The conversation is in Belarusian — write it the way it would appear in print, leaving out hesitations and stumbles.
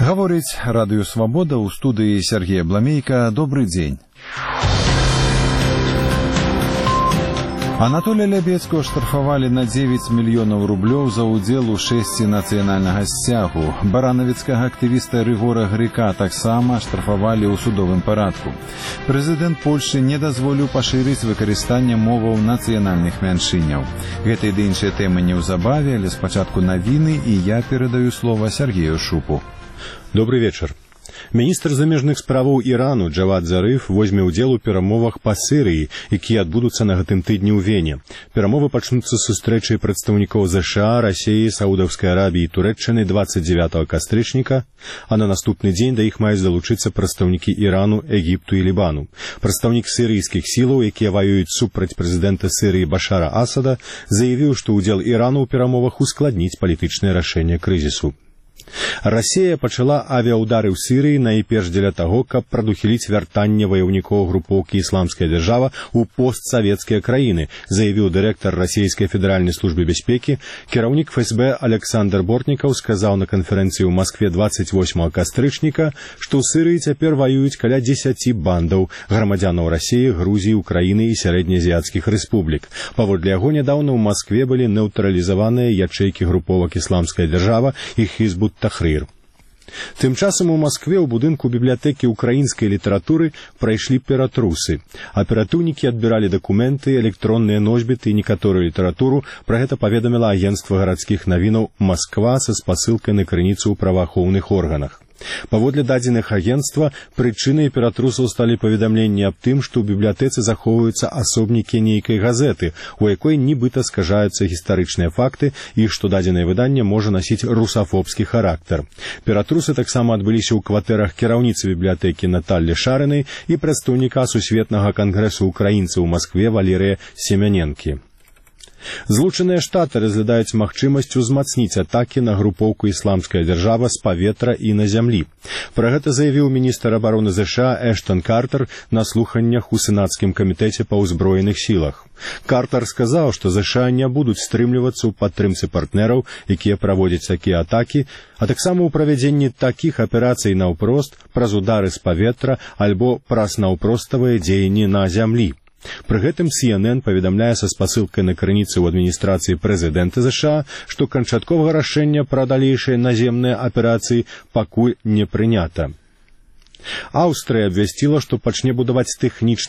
Гаворыць Радыё Свабода, ў студыі Сергей Бламейка. Добрый дзень. Анатолія Лябецкага штрафавалі на 9 мільёнаў рублёў за ўдзел у шэсці нацыянальнага сцягу. Баранавіцкага актывіста Рыгора Грыка таксама штрафавалі ў судовым парадку. Прэзідэнт Польшчы не дазволіў пашырыць выкарыстанне моваў нацыянальных мяншыняў. Гэта і ды іншыя тэмы неўзабаве, але спачатку навіны, і я перадаю слова Сергею Шупу. Добрый вечер. Міністр замежных справаў Ірану Джавад Зарыф возьме ўдзел у перамовах па Сірыі, якія адбудуцца на гэтым тыдні ў Вене. Перамовы пачнуцца з сустрэчай прадстаўнікоў ЗША, Расіі, Саудаўскай Арабіі і Турэччыны 29 кастрычніка, а на наступны дзень да іх маюць далучыцца прадстаўнікі Ірану, Егіпту і Лібану. Прадстаўнік сірыйскіх сілаў, якія ваююць супраць прэзідэнта Сірыі Башара Асада, заявіў, што ўдзел Ірану ў перамовах ускладніць палітычнае рашэнне крызісу. Расія пачала авіаўдары ў Сірыі найперш дзеля таго, каб прадухіліць вяртанне ваяўнікоў групоўкі «Ісламская дзяржава» ў постсавецкія краіны, заявіў дырэктар расійскай федэральнай службы бяспекі. Кіраўнік ФСБ Александр Бортнікаў сказаў на канферэнцыі ў Маскве 28 кастрычніка, што ў Сірыі цяпер ваююць каля 10 бандаў грамадзянаў Расіі, Грузіі, Украіны і сярэднеазіяцкіх рэспублік. Паводле яго, нядаўна ў Маскве былі нейтралізаваныя ячэйкі груповак «Ісламская дзяржава» і Хізбут Тахрир. Тым часам у Маскве ў будынку бібліятэкі украінскай літаратуры прайшлі ператрусы. Аператыўнікі адбіралі дакументы, электронныя носьбіты і некаторую літаратуру. Пра гэта паведаміла агенцтва гарадскіх навінаў «Масква» са спасылкай на крыніцу ў праваахоўных органах. Паводле дадзеных агенцтва, прычынай ператрусаў сталі паведамленні аб тым, што ў бібліятэцы захоўваюцца асобнікі нейкай газеты, у якой нібыта скажаюцца гістарычныя факты і што дадзенае выданне можа насіць русафобскі характар. Ператрусы таксама адбыліся ў кватэрах кіраўніцы бібліятэкі Наталлі Шарынай і прадстаўніка Сусветнага кангрэсу украінцаў у Маскве Валерыя Семяненкі. Злучаныя Штаты разглядаюць магчымасць узмацніць атакі на групоўку «Ісламская дзяржава» з паветра і на зямлі. Пра гэта заявіў міністр абароны ЗША Эштон Картер на слуханнях у Сенацкім камітэце па ўзброеных сілах. Картер сказаў, што ЗША не будуць стрымлівацца ў падтрымцы партнераў, якія праводзяць такія атакі, а таксама ў правядзенні такіх аперацый наўпрост праз удары з паветра альбо праз наўпроставыя дзеянні на зямлі. Пры гэтым CNN паведамляе са спасылкай на крыніцы ў адміністрацыі прэзідэнта ЗША, што канчатковага рашэння пра далейшыя наземныя аперацыі пакуль не прынята. Аўстрыя абвясціла, што пачне будаваць тэхнічны